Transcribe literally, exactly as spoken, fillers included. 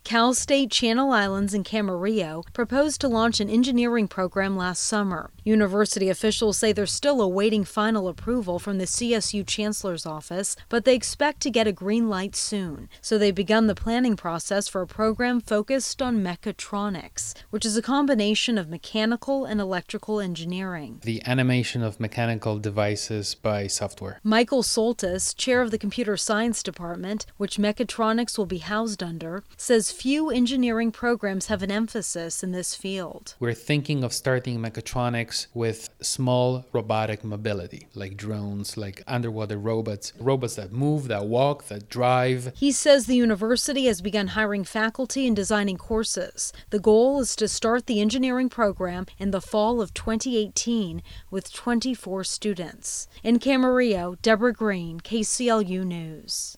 Cal State Channel Islands and Camarillo proposed to launch an engineering program last summer. University officials say they're still awaiting final approval from the C S U Chancellor's office, but they expect to get a green light soon. So they've begun the planning process for a program focused on mechatronics, which is a combination of mechanical and electrical engineering. The animation of mechanical devices by software. Michael Soltis, chair of the computer science department, which mechatronics will be housed under, says few engineering programs have an emphasis in this field. We're thinking of starting mechatronics with small robotic mobility, like drones, like underwater robots, robots that move, that walk, that drive. He says the university has begun hiring faculty and designing courses. The goal is to start the engineering program in the fall of twenty eighteen with twenty-four students. In Camarillo, Deborah Green, K C L U News.